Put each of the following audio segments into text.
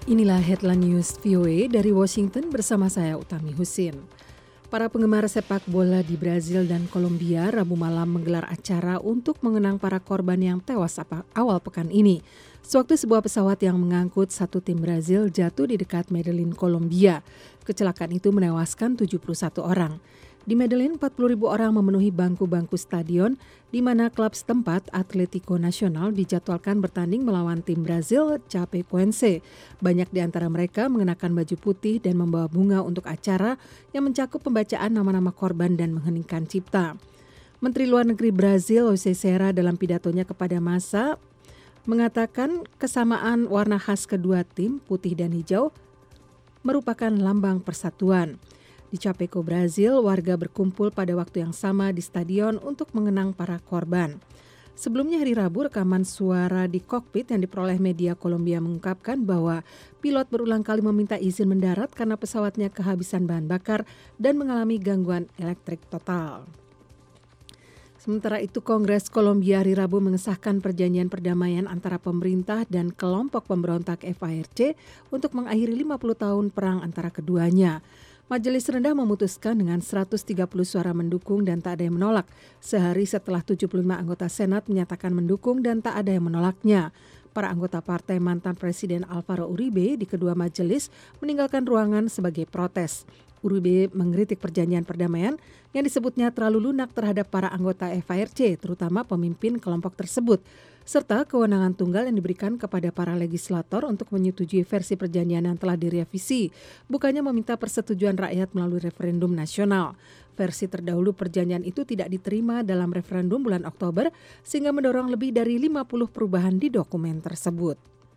Inilah headline news VOA dari Washington bersama saya Utami Husin. Para penggemar sepak bola di Brazil dan Kolombia Rabu malam menggelar acara untuk mengenang para korban yang tewas awal pekan ini. Sewaktu sebuah pesawat yang mengangkut satu tim Brazil jatuh di dekat Medellin, Kolombia. Kecelakaan itu menewaskan 71 orang. Di Medellin, 40.000 orang memenuhi bangku-bangku stadion, di mana klub setempat Atlético Nacional dijadwalkan bertanding melawan tim Brazil Chapecoense. Banyak di antara mereka mengenakan baju putih dan membawa bunga untuk acara yang mencakup pembacaan nama-nama korban dan mengheningkan cipta. Menteri Luar Negeri Brazil José Serra dalam pidatonya kepada massa mengatakan kesamaan warna khas kedua tim, putih dan hijau, merupakan lambang persatuan. Di Chapeco, Brazil, warga berkumpul pada waktu yang sama di stadion untuk mengenang para korban. Sebelumnya hari Rabu, rekaman suara di kokpit yang diperoleh media Kolombia mengungkapkan bahwa pilot berulang kali meminta izin mendarat karena pesawatnya kehabisan bahan bakar dan mengalami gangguan elektrik total. Sementara itu, Kongres Kolombia hari Rabu mengesahkan perjanjian perdamaian antara pemerintah dan kelompok pemberontak FARC untuk mengakhiri 50 tahun perang antara keduanya. Majelis Rendah memutuskan dengan 130 suara mendukung dan tak ada yang menolak, sehari setelah 75 anggota Senat menyatakan mendukung dan tak ada yang menolaknya. Para anggota partai mantan Presiden Alvaro Uribe di kedua majelis meninggalkan ruangan sebagai protes. Uribe mengkritik perjanjian perdamaian yang disebutnya terlalu lunak terhadap para anggota FARC, terutama pemimpin kelompok tersebut, serta kewenangan tunggal yang diberikan kepada para legislator untuk menyetujui versi perjanjian yang telah direvisi, bukannya meminta persetujuan rakyat melalui referendum nasional. Versi terdahulu perjanjian itu tidak diterima dalam referendum bulan Oktober, sehingga mendorong lebih dari 50 perubahan di dokumen tersebut.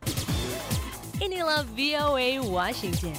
Inilah VOA Washington.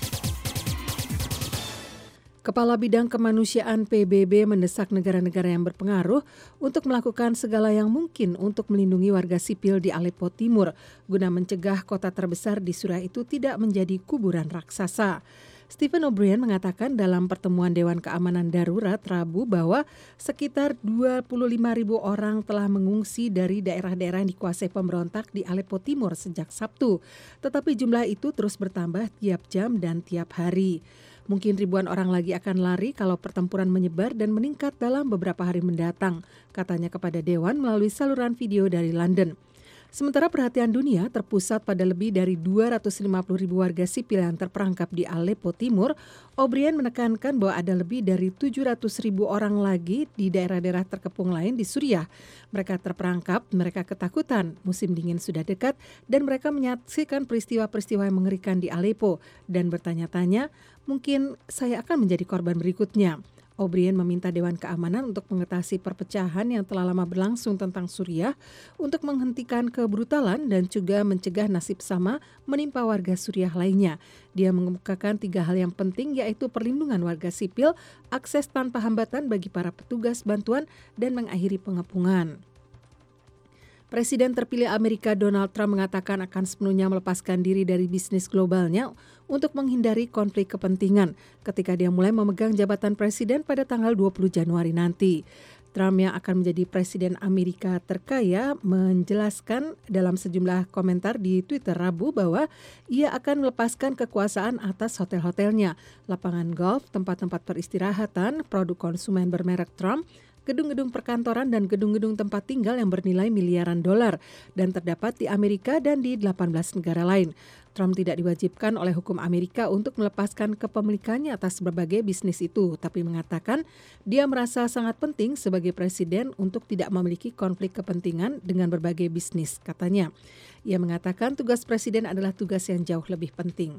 Kepala Bidang Kemanusiaan PBB mendesak negara-negara yang berpengaruh untuk melakukan segala yang mungkin untuk melindungi warga sipil di Aleppo Timur guna mencegah kota terbesar di Suriah itu tidak menjadi kuburan raksasa. Stephen O'Brien mengatakan dalam pertemuan Dewan Keamanan Darurat Rabu bahwa sekitar 25.000 orang telah mengungsi dari daerah-daerah yang dikuasai pemberontak di Aleppo Timur sejak Sabtu. Tetapi jumlah itu terus bertambah tiap jam dan tiap hari. Mungkin ribuan orang lagi akan lari kalau pertempuran menyebar dan meningkat dalam beberapa hari mendatang, katanya kepada Dewan melalui saluran video dari London. Sementara perhatian dunia terpusat pada lebih dari 250.000 warga sipil yang terperangkap di Aleppo Timur, O'Brien menekankan bahwa ada lebih dari 700.000 orang lagi di daerah-daerah terkepung lain di Suriah. Mereka terperangkap, mereka ketakutan, musim dingin sudah dekat, dan mereka menyaksikan peristiwa-peristiwa yang mengerikan di Aleppo dan bertanya-tanya, mungkin saya akan menjadi korban berikutnya. O'Brien meminta Dewan Keamanan untuk mengatasi perpecahan yang telah lama berlangsung tentang Suriah untuk menghentikan kebrutalan dan juga mencegah nasib sama menimpa warga Suriah lainnya. Dia mengemukakan 3 hal yang penting yaitu perlindungan warga sipil, akses tanpa hambatan bagi para petugas bantuan, dan mengakhiri pengepungan. Presiden terpilih Amerika Donald Trump mengatakan akan sepenuhnya melepaskan diri dari bisnis globalnya untuk menghindari konflik kepentingan ketika dia mulai memegang jabatan presiden pada tanggal 20 Januari nanti. Trump yang akan menjadi presiden Amerika terkaya menjelaskan dalam sejumlah komentar di Twitter Rabu bahwa ia akan melepaskan kekuasaan atas hotel-hotelnya, lapangan golf, tempat-tempat peristirahatan, produk konsumen bermerek Trump, gedung-gedung perkantoran dan gedung-gedung tempat tinggal yang bernilai miliaran dolar dan terdapat di Amerika dan di 18 negara lain. Trump tidak diwajibkan oleh hukum Amerika untuk melepaskan kepemilikannya atas berbagai bisnis itu, tapi mengatakan dia merasa sangat penting sebagai presiden untuk tidak memiliki konflik kepentingan dengan berbagai bisnis, katanya. Ia mengatakan tugas presiden adalah tugas yang jauh lebih penting.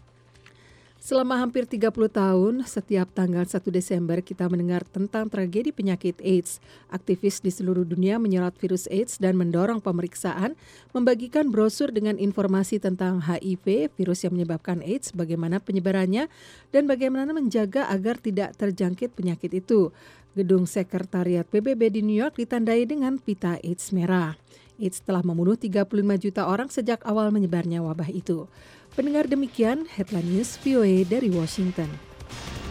Selama hampir 30 tahun, setiap tanggal 1 Desember kita mendengar tentang tragedi penyakit AIDS. Aktivis di seluruh dunia menyorot virus AIDS dan mendorong pemeriksaan, membagikan brosur dengan informasi tentang HIV, virus yang menyebabkan AIDS, bagaimana penyebarannya, dan bagaimana menjaga agar tidak terjangkit penyakit itu. Gedung Sekretariat PBB di New York ditandai dengan pita AIDS merah. AIDS telah membunuh 35 juta orang sejak awal menyebarnya wabah itu. Pendengar, demikian headline news VOA dari Washington.